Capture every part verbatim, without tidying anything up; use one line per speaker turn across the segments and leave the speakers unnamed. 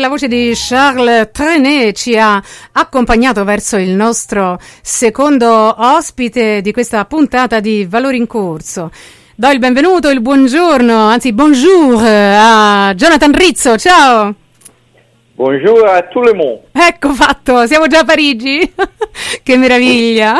la voce di Charles Trenet ci ha accompagnato verso il nostro secondo ospite di questa puntata di Valori in Corso. Do il benvenuto, il buongiorno, anzi bonjour a Jonathan Rizzo, ciao!
Bonjour a tout le monde.
Ecco fatto, siamo già a Parigi? Che meraviglia!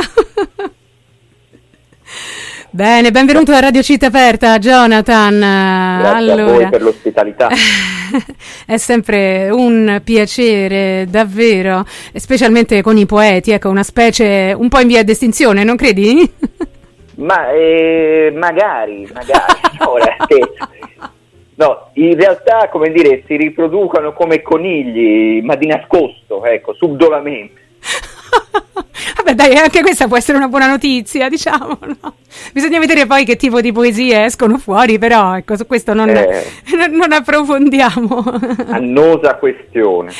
Bene, benvenuto a Radio Città Aperta, Jonathan.
Grazie
allora,
a voi per l'ospitalità.
È sempre un piacere, davvero, specialmente con i poeti, ecco, una specie un po' in via d'estinzione, non credi?
Ma eh, magari, magari. Ora, eh, no, in realtà, come dire, si riproducono come conigli, ma di nascosto, ecco, subdolamente.
Vabbè dai, anche questa può essere una buona notizia, diciamo, no? Bisogna vedere poi che tipo di poesie escono fuori, però ecco, su questo non,
eh,
non approfondiamo.
Annosa questione.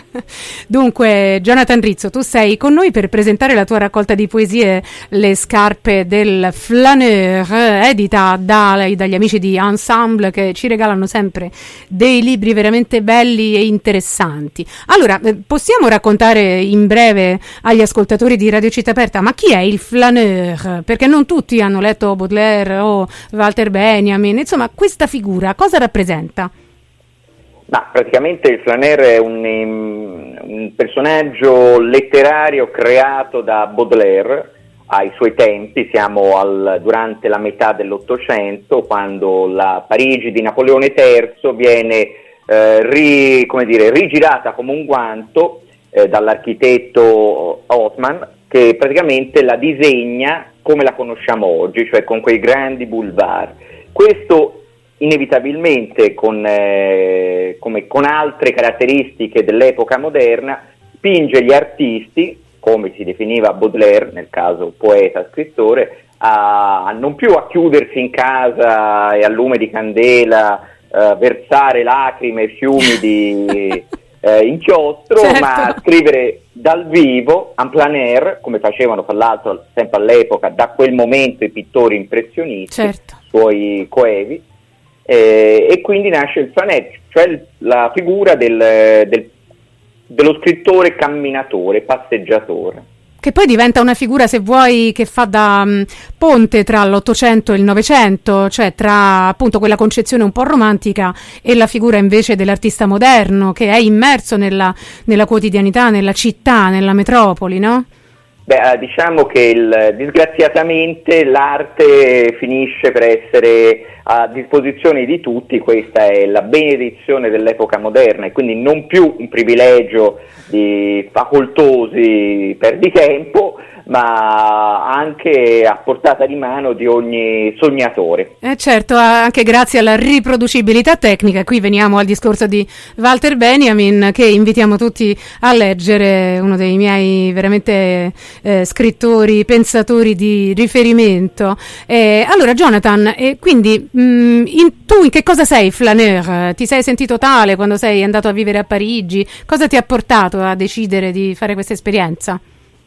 Dunque, Jonathan Rizzo, tu sei con noi per presentare la tua raccolta di poesie Le scarpe del Flaneur, edita da, dagli amici di Ensemble, che ci regalano sempre dei libri veramente belli e interessanti. Allora, possiamo raccontare in breve agli ascoltatori di Radio Città Aperta, ma chi è il Flaneur? Perché non tutti hanno letto Baudelaire o Walter Benjamin, insomma, questa figura cosa rappresenta?
Ma praticamente il Flaneur è un, un personaggio letterario creato da Baudelaire ai suoi tempi, siamo al, durante la metà dell'Ottocento, quando la Parigi di Napoleone terzo viene eh, ri, come dire, rigirata come un guanto eh, dall'architetto Haussmann, che praticamente la disegna come la conosciamo oggi, cioè con quei grandi boulevard. Questo inevitabilmente con, eh, come con altre caratteristiche dell'epoca moderna spinge gli artisti, come si definiva Baudelaire, nel caso poeta, scrittore, a, a non più a chiudersi in casa e a lume di candela, eh, versare lacrime e fiumi di eh, inchiostro, certo, ma a scrivere dal vivo, en plein air, come facevano fra l'altro sempre all'epoca, da quel momento i pittori impressionisti, certo, suoi coevi, eh, e quindi nasce il Flaneur, cioè la figura del, del, dello scrittore camminatore, passeggiatore.
Che poi diventa una figura, se vuoi, che fa da um, ponte tra l'Ottocento e il Novecento, cioè tra appunto quella concezione un po' romantica e la figura invece dell'artista moderno, che è immerso nella, nella quotidianità, nella città, nella metropoli, no?
Beh, diciamo che il, disgraziatamente l'arte finisce per essere a disposizione di tutti, questa è la benedizione dell'epoca moderna e quindi non più un privilegio di facoltosi perditempo, ma anche a portata di mano di ogni sognatore.
Eh certo, anche grazie alla riproducibilità tecnica. Qui veniamo al discorso di Walter Benjamin, che invitiamo tutti a leggere, uno dei miei veramente eh, scrittori, pensatori di riferimento. Eh, allora Jonathan, eh, quindi mh, in, tu in che cosa sei Flaneur? Ti sei sentito tale quando sei andato a vivere a Parigi? Cosa ti ha portato a decidere di fare questa esperienza?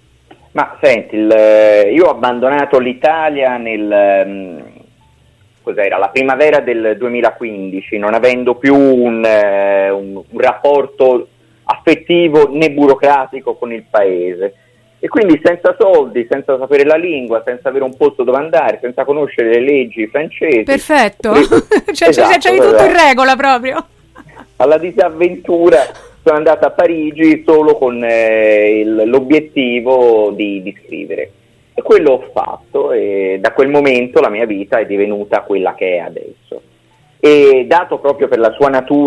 Ma senti, il, io ho abbandonato l'Italia nel, cos'era, la primavera del duemilaquindici, non avendo più un, un, un rapporto affettivo né burocratico con il paese. E quindi senza soldi, senza sapere la lingua, senza avere un posto dove andare, senza conoscere le leggi francesi.
Perfetto,
e,
cioè, esatto, c'è tutto esatto. in regola proprio.
Alla disavventura sono andata a Parigi solo con eh, il, l'obiettivo di, di scrivere. E quello ho fatto e da quel momento la mia vita è divenuta quella che è adesso. E dato proprio per la sua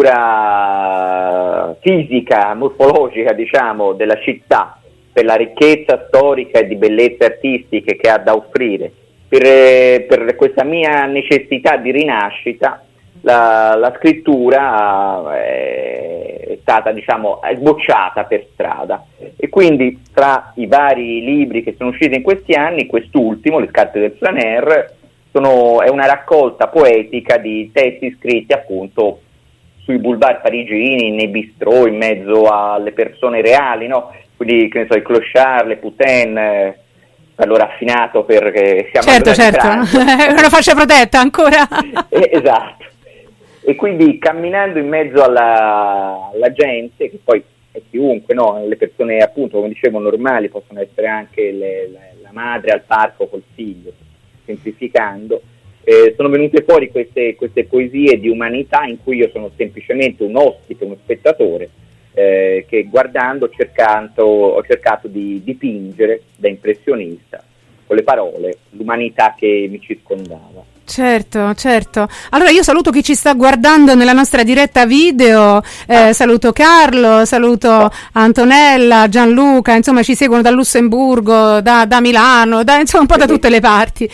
natura fisica, morfologica, diciamo, della città, per la ricchezza storica e di bellezze artistiche che ha da offrire, per, per questa mia necessità di rinascita, la, la scrittura è stata, diciamo, sbocciata per strada. E quindi tra i vari libri che sono usciti in questi anni, quest'ultimo, Le scarpe del Flaneur, sono, è una raccolta poetica di testi scritti appunto sui boulevard parigini, nei bistrò, in mezzo alle persone reali, no? Quindi, che ne so, i clochard, le putain, eh, bello raffinato perché siamo
certo, certo, è una fascia protetta ancora.
eh, esatto. E quindi camminando in mezzo alla, alla gente, che poi è chiunque, no? Le persone appunto, come dicevo, normali, possono essere anche le, le, la madre al parco col figlio, semplificando, eh, sono venute fuori queste, queste poesie di umanità in cui io sono semplicemente un ospite, uno spettatore, eh, che guardando cercando, ho cercato di dipingere da impressionista con le parole l'umanità che mi circondava.
Certo, certo. Allora io saluto chi ci sta guardando nella nostra diretta video, eh, ah. saluto Carlo, saluto oh. Antonella, Gianluca, insomma ci seguono da Lussemburgo, da, da Milano, da, insomma un po' da tutte le parti.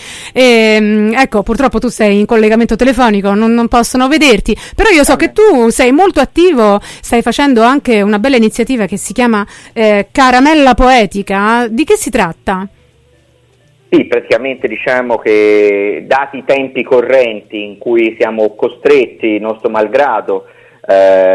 E, ecco, purtroppo tu sei in collegamento telefonico, non, non possono vederti, però io so ah, che tu sei molto attivo, stai facendo anche una bella iniziativa che si chiama eh, Caramella Poetica. Di che si tratta?
Sì, praticamente diciamo che dati i tempi correnti in cui siamo costretti, nostro malgrado, eh,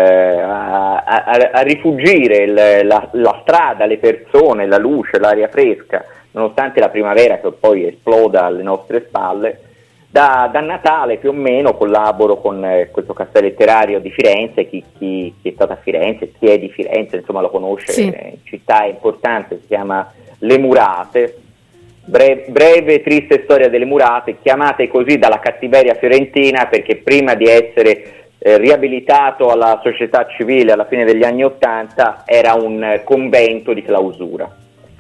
a, a, a rifugire il, la, la strada, le persone, la luce, l'aria fresca, nonostante la primavera che poi esploda alle nostre spalle, da, da Natale più o meno collaboro con eh, questo caffè letterario di Firenze. Chi, chi, chi è stato a Firenze, chi è di Firenze, insomma lo conosce, sì. eh, città importante, si chiama Le Murate. Breve, breve triste storia delle Murate, chiamate così dalla cattiveria fiorentina perché prima di essere eh, riabilitato alla società civile alla fine degli anni Ottanta era un eh, convento di clausura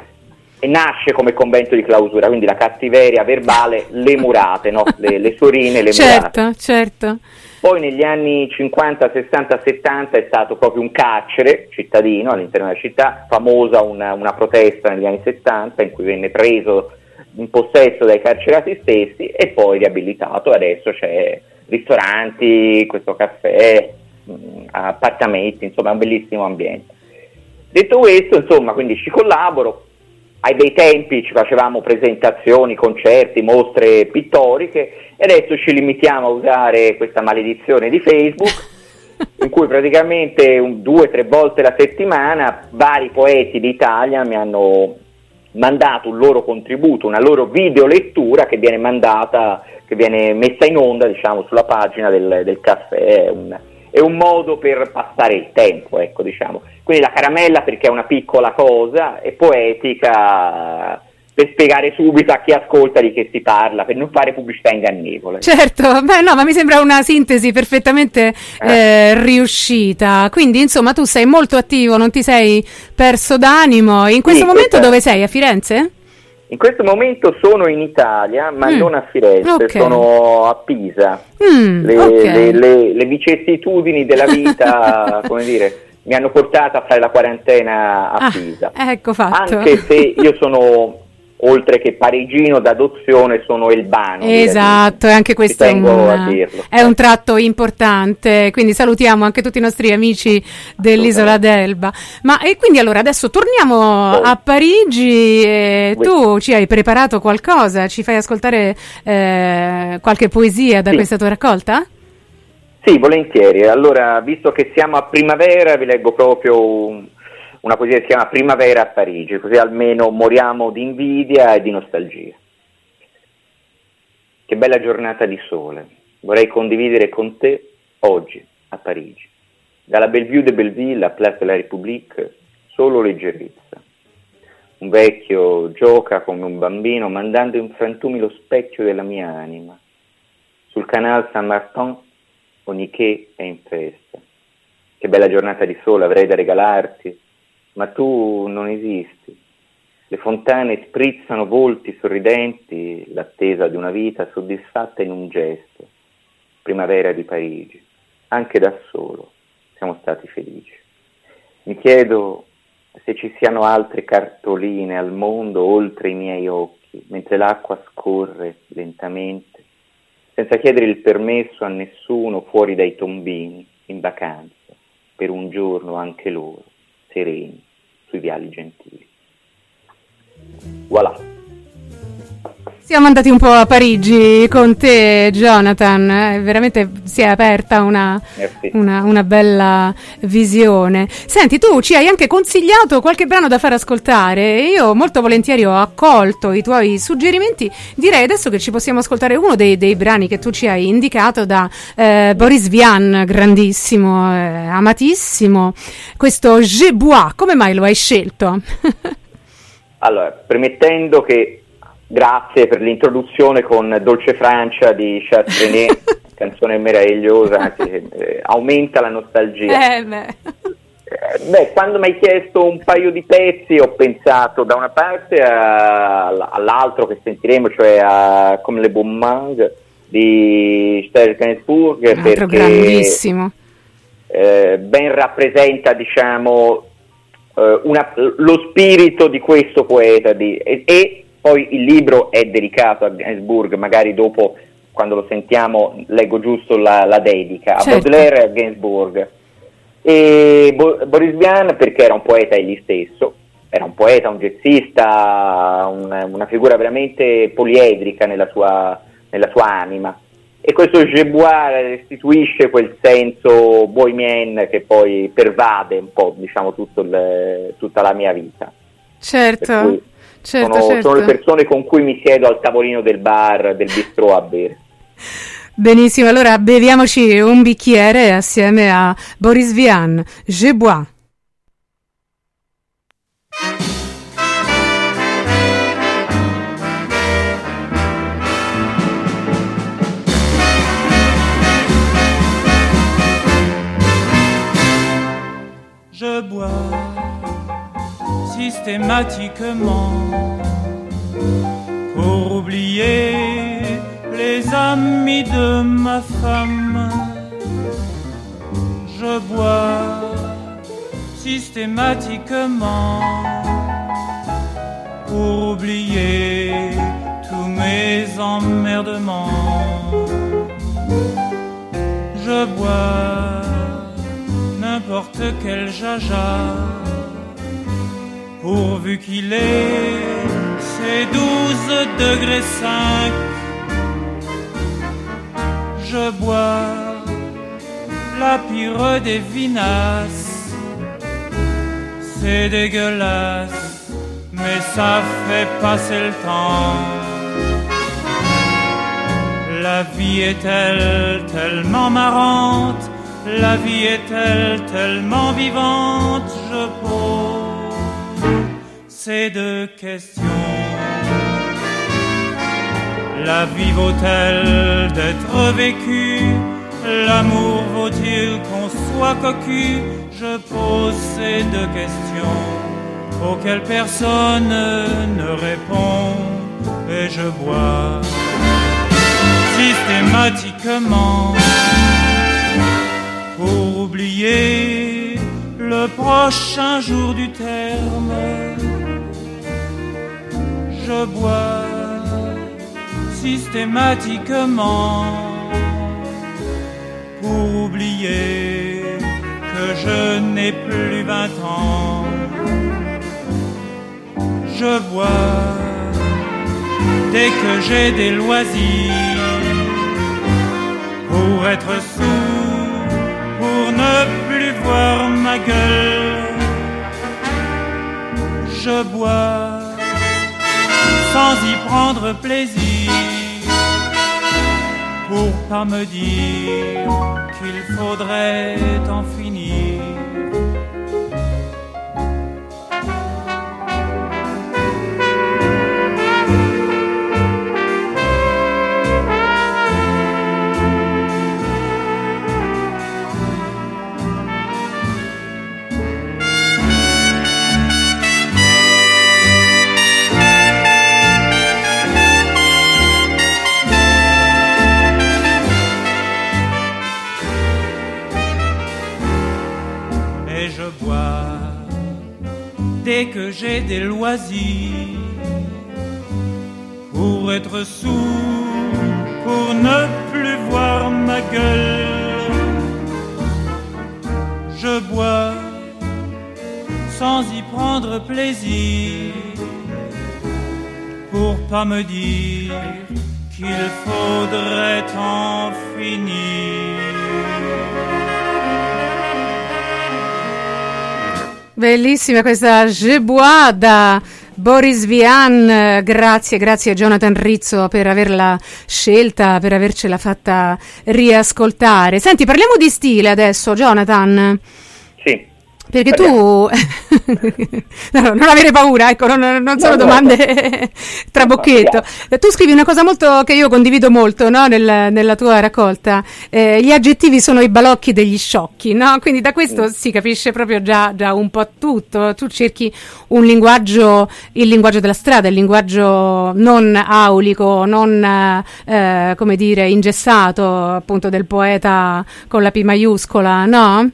e nasce come convento di clausura, quindi la cattiveria verbale, le Murate, no? le, le sorine, le
certo,
Murate.
Certo.
Poi negli anni cinquanta, sessanta, settanta è stato proprio un carcere cittadino all'interno della città, famosa una, una protesta negli anni settanta in cui venne preso in possesso dai carcerati stessi e poi riabilitato. Adesso c'è ristoranti, questo caffè, mh, appartamenti, insomma è un bellissimo ambiente. Detto questo, insomma, quindi ci collaboro. Ai bei tempi ci facevamo presentazioni, concerti, mostre pittoriche e adesso ci limitiamo a usare questa maledizione di Facebook in cui praticamente un, due o tre volte la settimana vari poeti d'Italia mi hanno mandato un loro contributo, una loro videolettura che viene mandata, che viene messa in onda, diciamo, sulla pagina del, del caffè. È un, è un modo per passare il tempo, ecco, diciamo. Quindi la caramella perché è una piccola cosa, e poetica per spiegare subito a chi ascolta di che si parla, per non fare pubblicità ingannevole.
Certo, beh no, ma mi sembra una sintesi perfettamente eh. Eh, riuscita. Quindi insomma tu sei molto attivo, non ti sei perso d'animo. In questo sì, momento questa... dove sei? A Firenze?
In questo momento sono in Italia, ma mm. non a Firenze, okay. Sono a Pisa. Mm, le, okay. le, le, le vicissitudini della vita, come dire, mi hanno portato a fare la quarantena a ah, Pisa.
Ecco fatto.
Anche se io sono, oltre che parigino d'adozione, sono elbano.
Esatto, e anche questo è un, è un tratto importante, quindi salutiamo anche tutti i nostri amici dell'isola d'Elba. Ma e quindi allora adesso torniamo oh. a Parigi, e oui. Tu ci hai preparato qualcosa? Ci fai ascoltare eh, qualche poesia da sì. questa tua raccolta?
Sì, volentieri. Allora, visto che siamo a primavera, vi leggo proprio un una poesia che si chiama Primavera a Parigi, così almeno moriamo di invidia e di nostalgia. Che bella giornata di sole, vorrei condividere con te oggi a Parigi. Dalla Bellevue de Belleville a Place de la République, solo leggerezza. Un vecchio gioca come un bambino mandando in frantumi lo specchio della mia anima. Sul canale Saint-Martin ogni quai è in festa. Che bella giornata di sole avrei da regalarti, ma tu non esisti. Le fontane sprizzano volti sorridenti, l'attesa di una vita soddisfatta in un gesto. Primavera di Parigi, anche da solo siamo stati felici. Mi chiedo se ci siano altre cartoline al mondo oltre i miei occhi, mentre l'acqua scorre lentamente, senza chiedere il permesso a nessuno fuori dai tombini, in vacanza, per un giorno anche loro, sereni, sui viali gentili. Voilà.
Siamo andati un po' a Parigi con te, Jonathan, eh, veramente si è aperta una, una, una bella visione. Senti, tu ci hai anche consigliato qualche brano da far ascoltare e io molto volentieri ho accolto i tuoi suggerimenti. Direi adesso che ci possiamo ascoltare uno dei, dei brani che tu ci hai indicato da eh, Boris Vian, grandissimo, eh, amatissimo, questo Je bois. Come mai lo hai scelto?
Allora, premettendo che grazie per l'introduzione con Dolce Francia di Charles Trenet, canzone meravigliosa che eh, aumenta la nostalgia.
Eh beh.
Eh, beh, quando mi hai chiesto un paio di pezzi ho pensato da una parte a, all'altro che sentiremo, cioè a Comme le Bon Mange di Serge Gainsbourg, perché
grandissimo.
Eh, ben rappresenta, diciamo, eh, una, lo spirito di questo poeta di, e, e poi il libro è dedicato a Gainsbourg, magari dopo, quando lo sentiamo, leggo giusto la, la dedica,
certo.
a Baudelaire e a Gainsbourg. E Bo- Boris Vian perché era un poeta egli stesso, era un poeta, un jazzista, un, una figura veramente poliedrica nella sua, nella sua anima. E questo Je bois restituisce quel senso bohemien che poi pervade un po', diciamo, tutto il, tutta la mia vita.
Certo. Certo,
sono,
certo.
sono le persone con cui mi siedo al tavolino del bar, del bistrò a bere.
Benissimo, allora beviamoci un bicchiere assieme a Boris Vian, Je bois.
Je bois systématiquement pour oublier les amis de ma femme. Je bois systématiquement pour oublier tous mes emmerdements. Je bois n'importe quel jaja pourvu qu'il ait ses douze degrés cinq. Je bois la pire des vinasses. C'est dégueulasse, mais ça fait passer le temps. La vie est-elle tellement marrante? La vie est-elle tellement vivante? Je pose ces deux questions. La vie vaut-elle d'être vécue? L'amour vaut-il qu'on soit cocu? Je pose ces deux questions auxquelles personne ne répond. Et je bois systématiquement pour oublier le prochain jour du terme. Je bois systématiquement pour oublier que je n'ai plus vingt ans. Je bois dès que j'ai des loisirs pour être sourd, pour ne plus voir ma gueule. Je bois sans y prendre plaisir, pour pas me dire qu'il faudrait en finir. Dès que j'ai des loisirs pour être sourd, pour ne plus voir ma gueule. Je bois sans y prendre plaisir, pour pour pas me dire qu'il faudrait en finir.
Bellissima questa Je bois da Boris Vian, grazie, grazie Jonathan Rizzo per averla scelta, per avercela fatta riascoltare. Senti, parliamo di stile adesso, Jonathan.
Sì.
Perché tu, no, non avere paura, ecco, non, non sono no, domande no. trabocchetto. Tu scrivi una cosa molto che io condivido molto, no, nel, nella tua raccolta. Eh, gli aggettivi sono i balocchi degli sciocchi, no? Quindi da questo si capisce proprio già, già un po' tutto. Tu cerchi un linguaggio, il linguaggio della strada, il linguaggio non aulico, non, eh, come dire, ingessato, appunto, del poeta con la P maiuscola, no?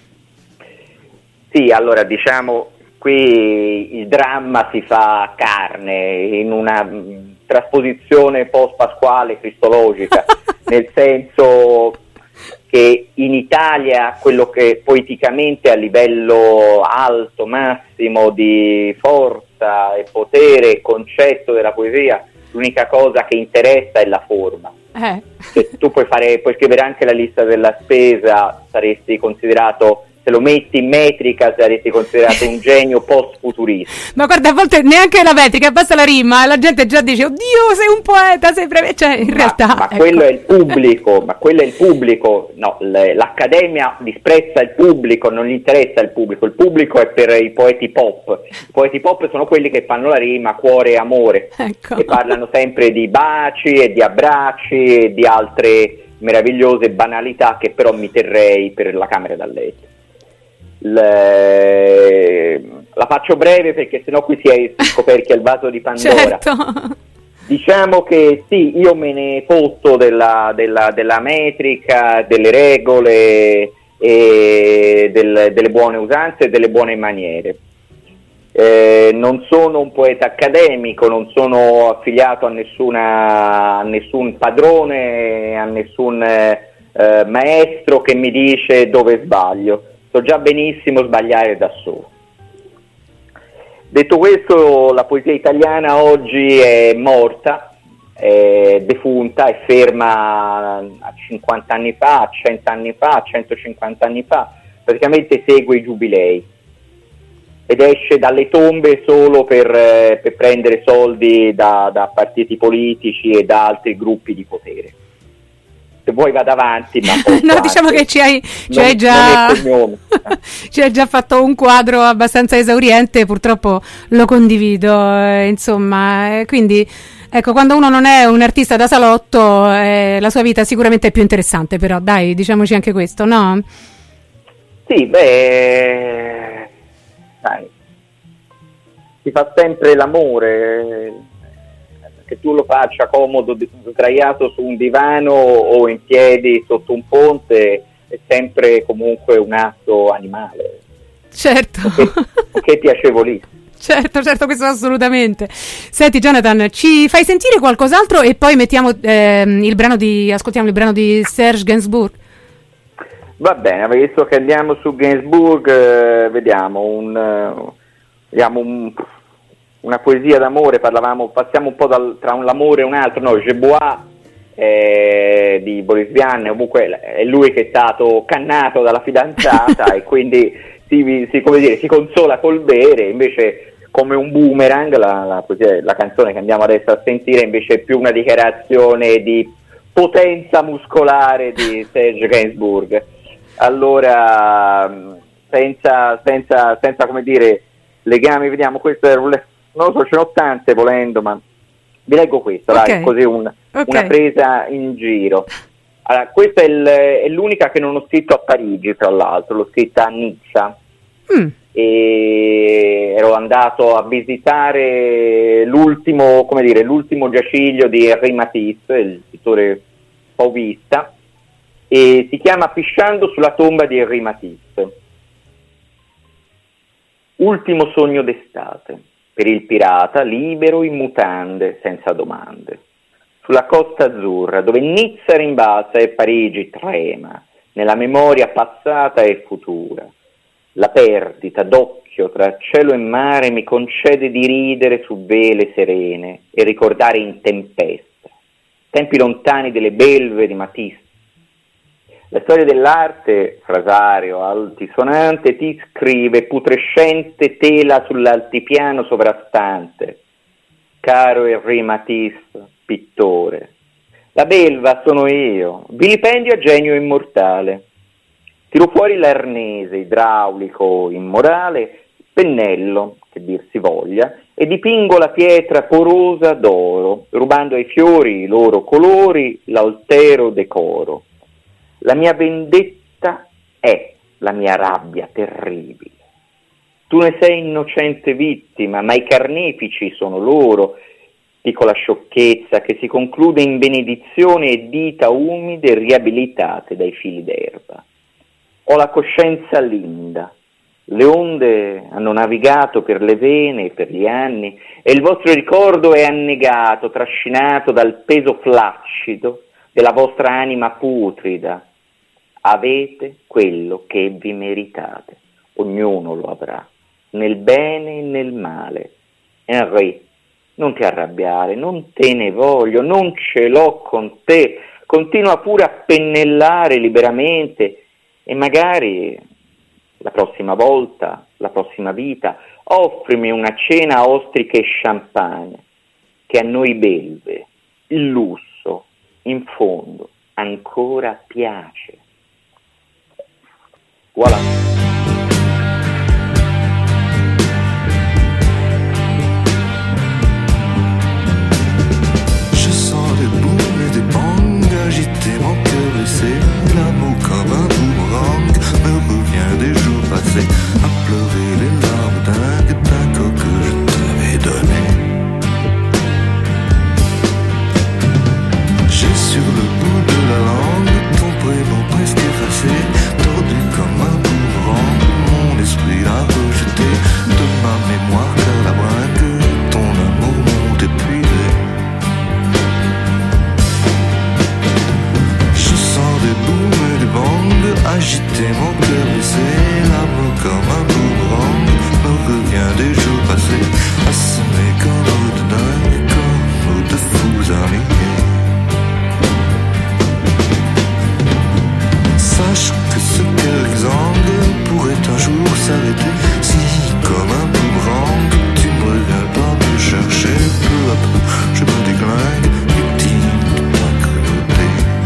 Sì, allora diciamo qui il dramma si fa carne in una mh, trasposizione post-pasquale cristologica, nel senso che in Italia quello che poeticamente a livello alto, massimo di forza e potere e concetto della poesia, l'unica cosa che interessa è la forma. Eh. Se tu puoi fare, puoi scrivere anche la lista della spesa, saresti considerato, se lo metti in metrica saresti considerato un genio post-futurista.
Ma guarda, a volte neanche la metrica, basta la rima e la gente già dice oddio sei un poeta, sei breve, cioè in
ma,
realtà
ma
ecco.
quello è il pubblico, ma quello è il pubblico, no, l'accademia disprezza il pubblico, non gli interessa il pubblico, il pubblico è per i poeti pop, i poeti pop sono quelli che fanno la rima cuore e amore, ecco. E parlano sempre di baci e di abbracci e di altre meravigliose banalità che però mi terrei per la camera da letto. Le... la faccio breve perché sennò qui si è scoperchi il vaso di Pandora.
Certo.
Diciamo che sì, io me ne fotto della, della, della metrica, delle regole e del, delle buone usanze e delle buone maniere. Eh, non sono un poeta accademico, non sono affiliato a, nessuna, a nessun padrone, a nessun eh, maestro che mi dice dove sbaglio. So già benissimo sbagliare da solo. Detto questo, la poesia italiana oggi è morta, è defunta, è ferma a cinquanta anni fa, a cento anni fa, a centocinquanta anni fa, praticamente segue i giubilei ed esce dalle tombe solo per, eh, per prendere soldi da, da partiti politici e da altri gruppi di potere. Se vuoi vado avanti, ma
no,
anche.
diciamo che ci hai, ci
non,
hai già ci hai già fatto un quadro abbastanza esauriente, purtroppo lo condivido, eh, insomma, eh, quindi ecco, quando uno non è un artista da salotto, eh, la sua vita sicuramente è più interessante, però dai, diciamoci anche questo, no?
Sì, beh, dai, si fa sempre l'amore, che tu lo faccia comodo, sdraiato su un divano o in piedi sotto un ponte, è sempre comunque un atto animale.
Certo.
Che, che è piacevolissimo.
Certo, certo, questo assolutamente. Senti Jonathan, ci fai sentire qualcos'altro e poi mettiamo eh, il brano di, ascoltiamo il brano di Serge Gainsbourg.
Va bene, visto che andiamo su Gainsbourg, eh, vediamo un, uh, vediamo un una poesia d'amore, parlavamo, passiamo un po' dal, tra un l'amore e un altro, no, Je bois eh, di Boris Vian, comunque è lui che è stato cannato dalla fidanzata e quindi si, si, come dire, si consola col bere, invece come un boomerang, la, la, poesia, la canzone che andiamo adesso a sentire invece è più una dichiarazione di potenza muscolare di Serge Gainsbourg. Allora, senza, senza, senza come dire, legami, vediamo, questo è non lo so, ce n'ho tante volendo, ma vi leggo questo, okay. Dai, così un, okay. Una presa in giro. Allora, questa è, il, è l'unica che non ho scritto a Parigi, tra l'altro, l'ho scritta a Nizza. Mm. E ero andato a visitare l'ultimo, come dire, l'ultimo giaciglio di Henri Matisse, il pittore fauvista, e si chiama Pisciando sulla tomba di Henri Matisse. Ultimo sogno d'estate. Per il pirata, libero in mutande, senza domande. Sulla costa azzurra, dove Nizza rimbalza e Parigi trema, nella memoria passata e futura. La perdita d'occhio tra cielo e mare mi concede di ridere su vele serene e ricordare in tempesta, tempi lontani delle belve di Matisse. La storia dell'arte, frasario altisonante, ti scrive putrescente tela sull'altipiano sovrastante. Caro Henri Matisse, pittore, la belva sono io, vilipendio a genio immortale. Tiro fuori l'arnese idraulico immorale, pennello, che dir si voglia, e dipingo la pietra porosa d'oro, rubando ai fiori i loro colori, l'altero decoro. La mia vendetta è la mia rabbia terribile. Tu ne sei innocente vittima, ma i carnefici sono loro, piccola sciocchezza che si conclude in benedizione e dita umide riabilitate dai fili d'erba. Ho la coscienza linda, le onde hanno navigato per le vene e per gli anni e il vostro ricordo è annegato, trascinato dal peso flaccido della vostra anima putrida. Avete quello che vi meritate, ognuno lo avrà, nel bene e nel male. Henri, non ti arrabbiare, non te ne voglio, non ce l'ho con te, continua pure a pennellare liberamente e magari la prossima volta, la prossima vita, offrimi una cena a ostriche e champagne, che a noi belve, il lusso, in fondo, ancora piace. Voilà.
Je sens des booms et des bangs agiter mon cœur blessé. L'amour comme un boomerang me revient des jours passés, à pleurer les larmes dingues d'un corps que je t'avais donné. J'ai sur le bout de la langue ton prénom presque effacé, tordu comme un boomerang, mon esprit l'a rejeté de ma mémoire car la bringue, ton amour m'ont épuisé. Je sens des booms et des bangs agiter mon cœur blessé, l'amour comme un boomerang me revient des jours passés, à semer comme nous de dingue, comme nous de fous alignés. Sache que ce cœur exsangue pourrait un jour s'arrêter si, comme un boomerang, tu ne reviens pas me chercher. Peu à peu, je me déglingue, victime de ta cruauté.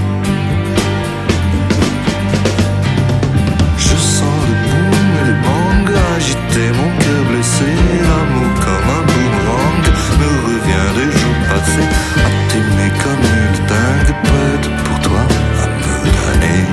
Je sens le boom et le bang agiter mon cœur blessé, l'amour comme un boomerang me revient des jours passés, à t'aimer comme une dingue, prête pour toi à me damner.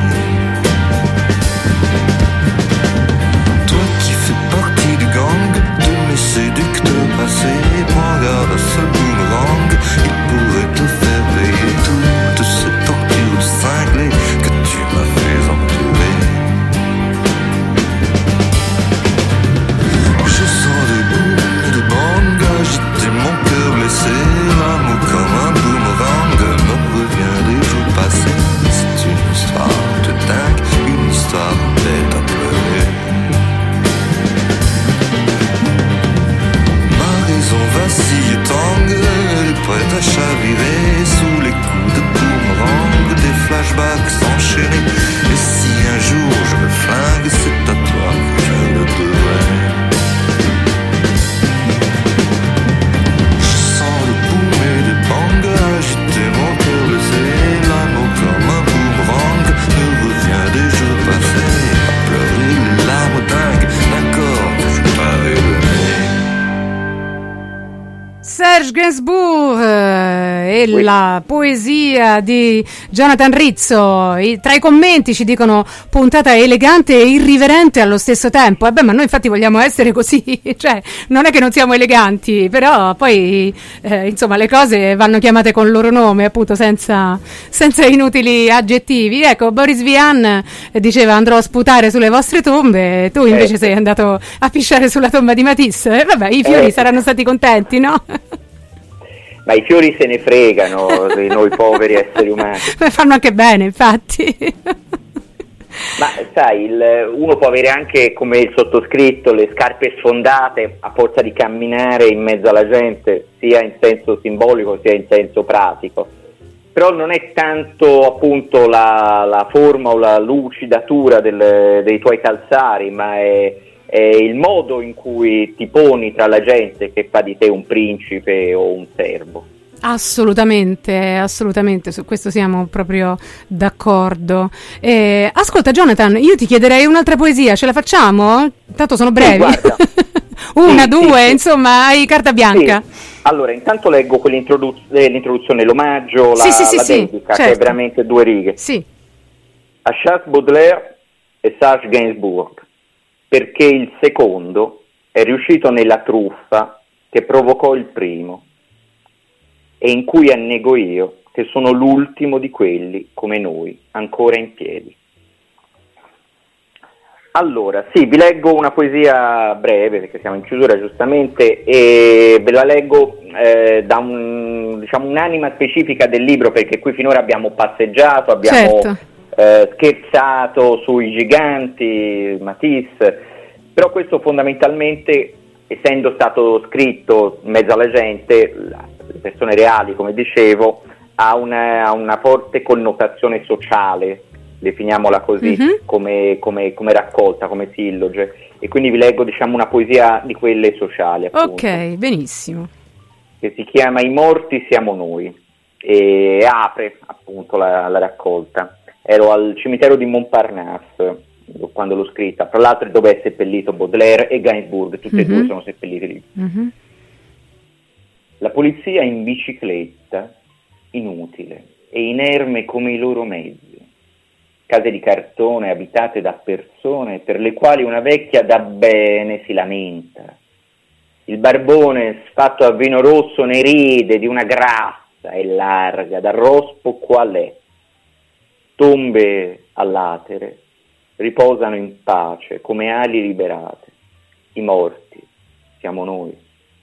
Séducteur passé, prends garde à ce boomerang, il pourrait te faire payer toutes ces tortures cinglées que tu m'as fait endurer. Je sens des booms et des bangs agiter mon cœur blessé, l'amour comme un boomerang me revient des jours passés. C'est une histoire de dingue, une histoire bête à pleurer. Vacille et tangue, elle est prête à chavirer sous les coups de boomerang, des flashbacks enchaînés. Et si un jour je me flingue, c'est à toi que je le devrais. Je sens le boom et les bangs agiter mon cœur blessé, l'amour comme un boomerang me revient des jours passés, à pleurer les larmes dingues d'un corps que je t'avais donné.
Serge Gainsbourg eh, e oui. La poesia di Jonathan Rizzo. I, tra i commenti ci dicono puntata elegante e irriverente allo stesso tempo. Eh beh, ma noi infatti vogliamo essere così, cioè non è che non siamo eleganti, però poi eh, insomma le cose vanno chiamate con il loro nome, appunto, senza, senza inutili aggettivi. Ecco, Boris Vian diceva andrò a sputare sulle vostre tombe, tu invece eh. sei andato a pisciare sulla tomba di Matisse. Eh, vabbè, i fiori eh. saranno stati contenti, no?
Ma i fiori se ne fregano di noi poveri esseri umani.
Fanno anche bene, infatti.
Ma sai, il, uno può avere anche, come il sottoscritto, le scarpe sfondate a forza di camminare in mezzo alla gente, sia in senso simbolico sia in senso pratico. Però non è tanto appunto la, la forma o la lucidatura del, dei tuoi calzari, ma è, è il modo in cui ti poni tra la gente che fa di te un principe o un servo.
Assolutamente, assolutamente, su questo siamo proprio d'accordo. Eh, ascolta Jonathan, io ti chiederei un'altra poesia, ce la facciamo? Tanto sono brevi. Sì, Una, sì, due, sì, insomma, hai carta bianca.
Sì. Allora, intanto leggo quell'introduz- l'introduzione, l'omaggio, la,
sì, sì,
la
sì,
dedica,
certo.
Che è veramente due righe.
Sì.
A Charles Baudelaire e Serge Gainsbourg, perché il secondo è riuscito nella truffa che provocò il primo, e in cui annego io che sono l'ultimo di quelli come noi, ancora in piedi. Allora, sì, vi leggo una poesia breve, perché siamo in chiusura giustamente, e ve la leggo eh, da un, diciamo, un'anima specifica del libro, perché qui finora abbiamo passeggiato, abbiamo
certo.
eh, scherzato sui giganti, Matisse, però questo fondamentalmente, essendo stato scritto in mezzo alla gente, le persone reali, come dicevo, ha una, ha una forte connotazione sociale, definiamola così, mm-hmm. come, come, come raccolta, come silloge, e quindi vi leggo, diciamo, una poesia di quelle sociali, appunto,
ok, benissimo,
che si chiama I morti siamo noi, e apre appunto la, la raccolta. Ero al cimitero di Montparnasse quando l'ho scritta, tra l'altro dove è seppellito Baudelaire e Gainsbourg, tutti mm-hmm. e due sono seppelliti lì. Mm-hmm. La polizia in bicicletta, inutile e inerme come i loro mezzi, case di cartone abitate da persone per le quali una vecchia da bene si lamenta. Il barbone sfatto a vino rosso ne ride di una grassa e larga, da rospo qual è. Tombe all'atere riposano in pace come ali liberate. I morti siamo noi.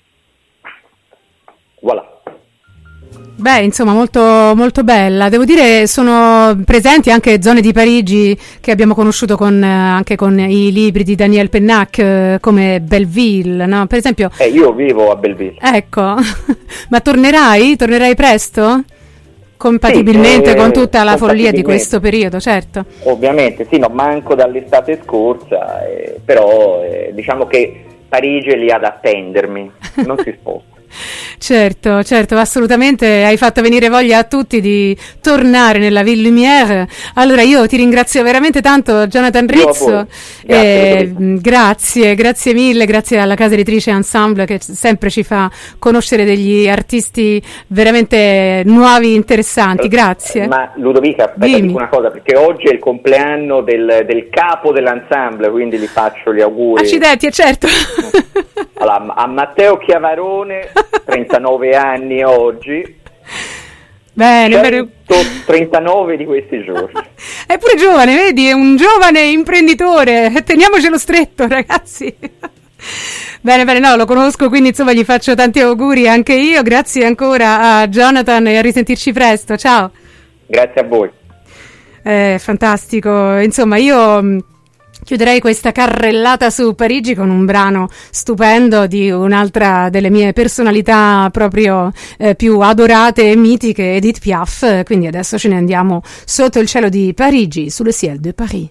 Voilà.
Beh, insomma, molto, molto bella. Devo dire, sono presenti anche zone di Parigi che abbiamo conosciuto con, anche con i libri di Daniel Pennac, eh, come Belleville, no? Per esempio.
Eh, io vivo a Belleville.
Ecco, ma tornerai? Tornerai presto? Compatibilmente sì, eh, con tutta la follia di questo periodo, certo.
Ovviamente, sì, non manco dall'estate scorsa, eh, però eh, diciamo che Parigi è lì ad attendermi, non si sposta.
Certo, certo, assolutamente, hai fatto venire voglia a tutti di tornare nella Ville Lumière. Allora io ti ringrazio veramente tanto, Jonathan Rizzo.
Grazie,
eh, grazie, grazie mille, grazie alla casa editrice Ensemble che sempre ci fa conoscere degli artisti veramente nuovi, interessanti. Grazie.
Ma Ludovica, aspetta, dico una cosa, perché oggi è il compleanno del, del capo dell'Ensemble, quindi gli faccio gli auguri.
Accidenti, è certo.
Allora, a Matteo Chiavarone, trentanove anni oggi.
Bene,
centotrentanove di questi giorni.
È pure giovane, vedi? È un giovane imprenditore. Teniamocelo stretto, ragazzi. Bene, bene, no, lo conosco, quindi insomma gli faccio tanti auguri anche io. Grazie ancora a Jonathan e a risentirci presto. Ciao.
Grazie a voi.
È fantastico. Insomma, io chiuderei questa carrellata su Parigi con un brano stupendo di un'altra delle mie personalità proprio eh, più adorate e mitiche, Edith Piaf. Quindi adesso ce ne andiamo sotto il cielo di Parigi, sous le ciel de Paris.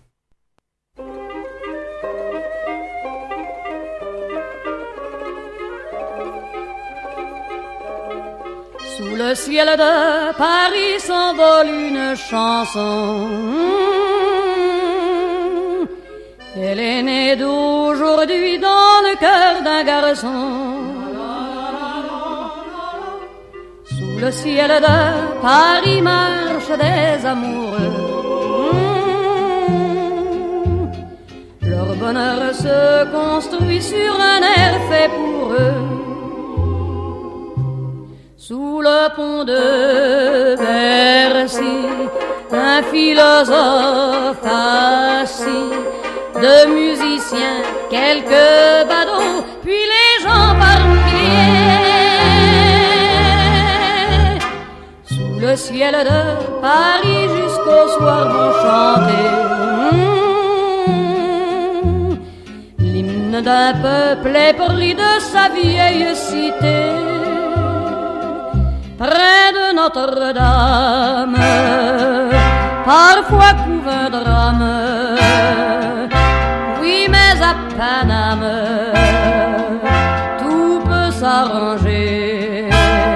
Sous le ciel de Paris s'envole une chanson. Elle est née d'aujourd'hui dans le cœur d'un garçon. Sous le ciel de Paris marchent des amoureux. Leur bonheur se construit sur un air fait pour eux. Sous le pont de Bercy, un philosophe assis, de musiciens, quelques badauds, puis les gens par milliers. Sous le ciel de Paris jusqu'au soir vont chanter. ruines d'un peuple épris de sa vieille cité. Près de Notre-Dame, parfois couve un drame. Oui, mais à Paname, tout peut s'arranger.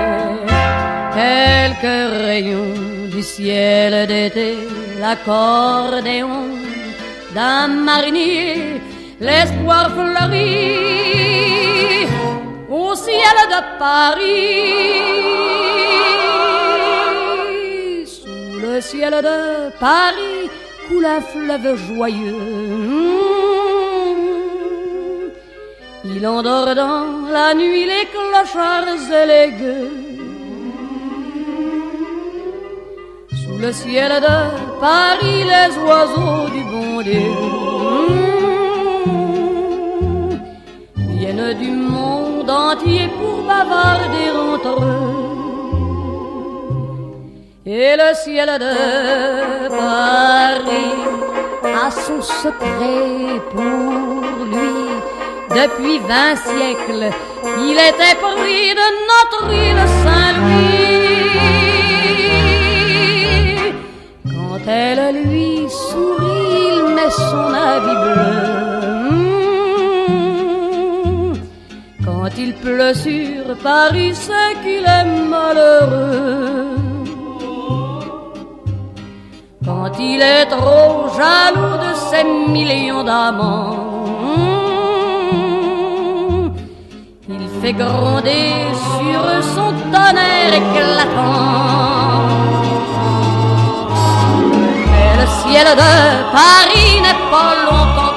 Quelques rayons du ciel d'été, l'accordéon d'un marinier, l'espoir fleurit au ciel de Paris. Sous le ciel de Paris coule un fleuve joyeux. Il endort dans la nuit les clochards et les gueux. Sous le ciel de Paris les oiseaux du bon Dieu viennent du monde entier pour bavarder entre eux. Et le ciel de Paris a son secret pour lui. Depuis vingt siècles, il était pris de notre île Saint-Louis. Quand elle lui sourit, il met son habit bleu. Quand il pleut sur Paris, c'est qu'il est malheureux. Quand il est trop jaloux de ses millions d'amants, il fait gronder sur son tonnerre éclatant. Mais le ciel de Paris n'est pas longtemps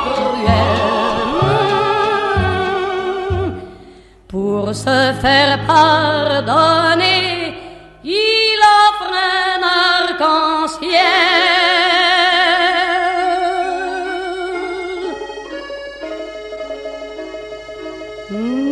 cruel. Pour se faire pardonner, il offre un arc-en-ciel. Mm.